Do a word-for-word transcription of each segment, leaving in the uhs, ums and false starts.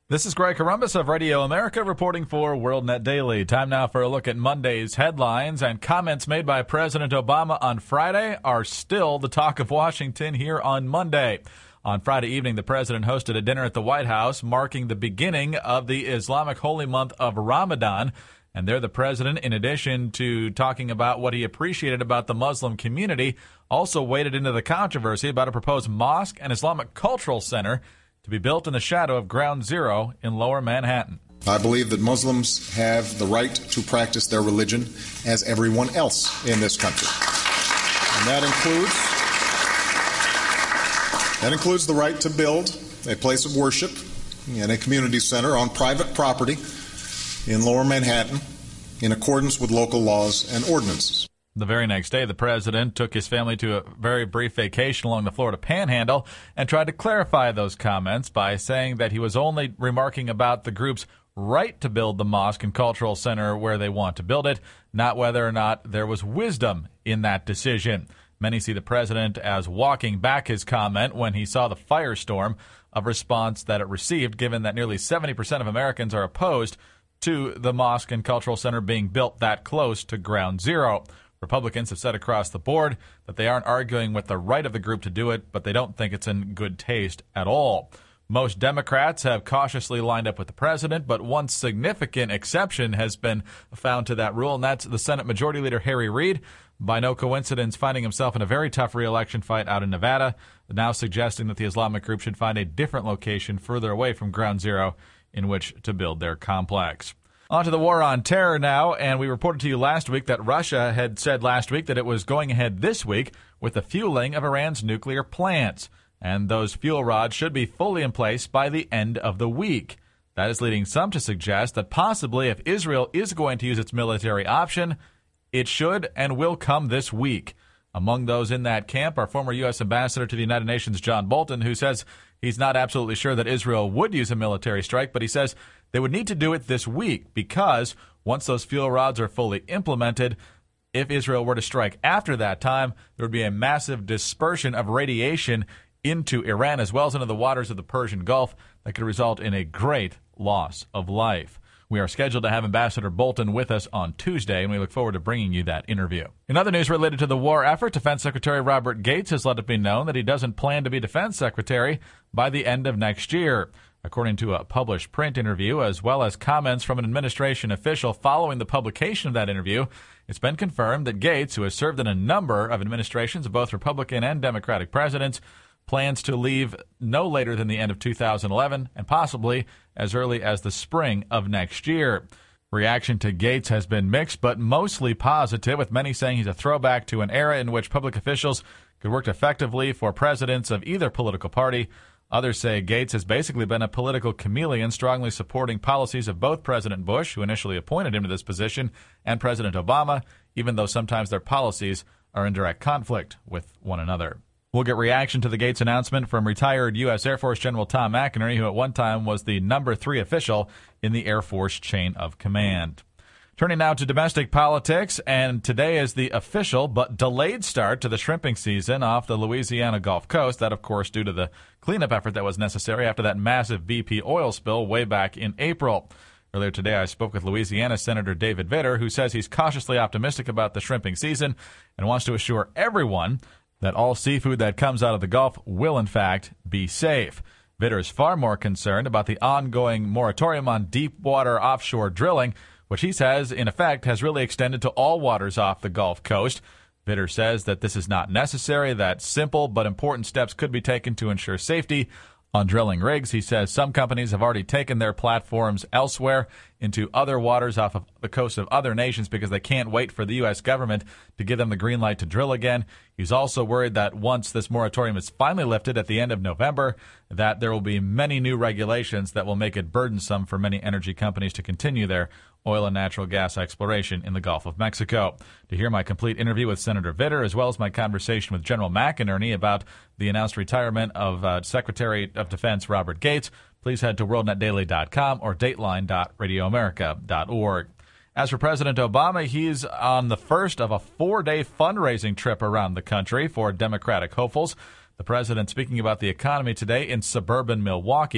This is Greg Corombos of Radio America reporting for WorldNet Daily. Time now for a look at Monday's headlines, and comments made by President Obama on Friday are still the talk of Washington here on Monday. On Friday evening, the president hosted a dinner at the White House marking the beginning of the Islamic holy month of Ramadan. And there the president, in addition to talking about what he appreciated about the Muslim community, also waded into the controversy about a proposed mosque and Islamic cultural center to be built in the shadow of Ground Zero in Lower Manhattan. I believe that Muslims have the right to practice their religion as everyone else in this country. And that includes, that includes the right to build a place of worship and a community center on private property in Lower Manhattan in accordance with local laws and ordinances. The very next day, the president took his family to a very brief vacation along the Florida Panhandle and tried to clarify those comments by saying that he was only remarking about the group's right to build the mosque and cultural center where they want to build it, not whether or not there was wisdom in that decision. Many see the president as walking back his comment when he saw the firestorm of response that it received, given that nearly seventy percent of Americans are opposed to the mosque and cultural center being built that close to Ground Zero. Republicans have said across the board that they aren't arguing with the right of the group to do it, but they don't think it's in good taste at all. Most Democrats have cautiously lined up with the president, but one significant exception has been found to that rule, and that's the Senate Majority Leader Harry Reid, by no coincidence finding himself in a very tough re-election fight out in Nevada, now suggesting that the Islamic group should find a different location further away from Ground Zero in which to build their complex. On to the war on terror now, and we reported to you last week that Russia had said last week that it was going ahead this week with the fueling of Iran's nuclear plants, and those fuel rods should be fully in place by the end of the week. That is leading some to suggest that possibly if Israel is going to use its military option, it should and will come this week. Among those in that camp are former U S Ambassador to the United Nations John Bolton, who says he's not absolutely sure that Israel would use a military strike, but he says they would need to do it this week because once those fuel rods are fully implemented, if Israel were to strike after that time, there would be a massive dispersion of radiation into Iran as well as into the waters of the Persian Gulf that could result in a great loss of life. We are scheduled to have Ambassador Bolton with us on Tuesday, and we look forward to bringing you that interview. In other news related to the war effort, Defense Secretary Robert Gates has let it be known that he doesn't plan to be Defense Secretary by the end of next year. According to a published print interview, as well as comments from an administration official following the publication of that interview, it's been confirmed that Gates, who has served in a number of administrations of both Republican and Democratic presidents, plans to leave no later than the end of two thousand eleven and possibly as early as the spring of next year. Reaction to Gates has been mixed, but mostly positive, with many saying he's a throwback to an era in which public officials could work effectively for presidents of either political party. Others say Gates has basically been a political chameleon, strongly supporting policies of both President Bush, who initially appointed him to this position, and President Obama, even though sometimes their policies are in direct conflict with one another. We'll get reaction to the Gates announcement from retired U S Air Force General Tom McInerney, who at one time was the number three official in the Air Force chain of command. Turning now to domestic politics, and today is the official but delayed start to the shrimping season off the Louisiana Gulf Coast. That, of course, due to the cleanup effort that was necessary after that massive B P oil spill way back in April. Earlier today, I spoke with Louisiana Senator David Vitter, who says he's cautiously optimistic about the shrimping season and wants to assure everyone that all seafood that comes out of the Gulf will, in fact, be safe. Vitter is far more concerned about the ongoing moratorium on deep-water offshore drilling, which he says, in effect, has really extended to all waters off the Gulf Coast. Vitter says that this is not necessary, that simple but important steps could be taken to ensure safety. On drilling rigs, he says some companies have already taken their platforms elsewhere into other waters off of the coast of other nations because they can't wait for the U S government to give them the green light to drill again. He's also worried that once this moratorium is finally lifted at the end of November, that there will be many new regulations that will make it burdensome for many energy companies to continue their oil and natural gas exploration in the Gulf of Mexico. To hear my complete interview with Senator Vitter, as well as my conversation with General McInerney about the announced retirement of uh, Secretary of Defense Robert Gates, please head to world net daily dot com or dateline dot radio america dot org. As for President Obama, he's on the first of a four-day fundraising trip around the country for Democratic hopefuls. The president speaking about the economy today in suburban Milwaukee.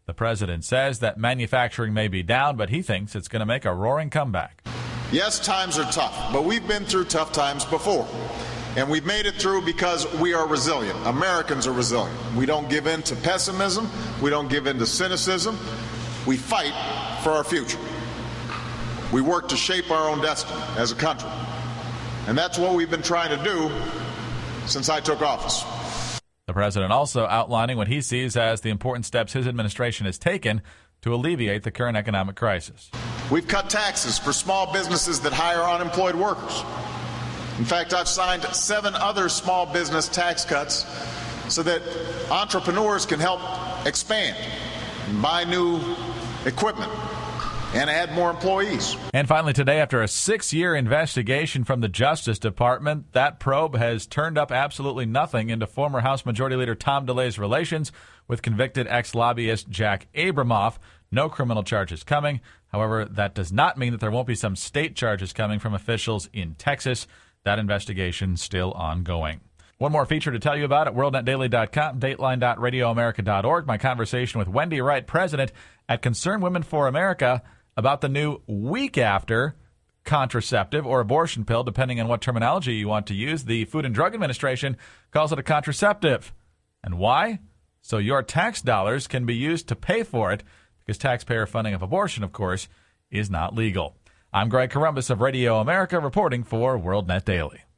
The president says that manufacturing may be down, but he thinks it's going to make a roaring comeback. Yes, times are tough, but we've been through tough times before. And we've made it through because we are resilient. Americans are resilient. We don't give in to pessimism. We don't give in to cynicism. We fight for our future. We work to shape our own destiny as a country. And that's what we've been trying to do since I took office. The president also outlining what he sees as the important steps his administration has taken to alleviate the current economic crisis. We've cut taxes for small businesses that hire unemployed workers. In fact, I've signed seven other small business tax cuts so that entrepreneurs can help expand and buy new equipment and add more employees. And finally today, after a six-year investigation from the Justice Department, that probe has turned up absolutely nothing into former House Majority Leader Tom DeLay's relations with convicted ex-lobbyist Jack Abramoff. No criminal charges coming. However, that does not mean that there won't be some state charges coming from officials in Texas. That investigation still ongoing. One more feature to tell you about at world net daily dot com, dateline dot radio america dot org. My conversation with Wendy Wright, president at Concerned Women for America, about the new week after contraceptive or abortion pill, depending on what terminology you want to use. The Food and Drug Administration calls it a contraceptive. And why? So your tax dollars can be used to pay for it, because taxpayer funding of abortion, of course, is not legal. I'm Greg Corombos of Radio America, reporting for WorldNet Daily.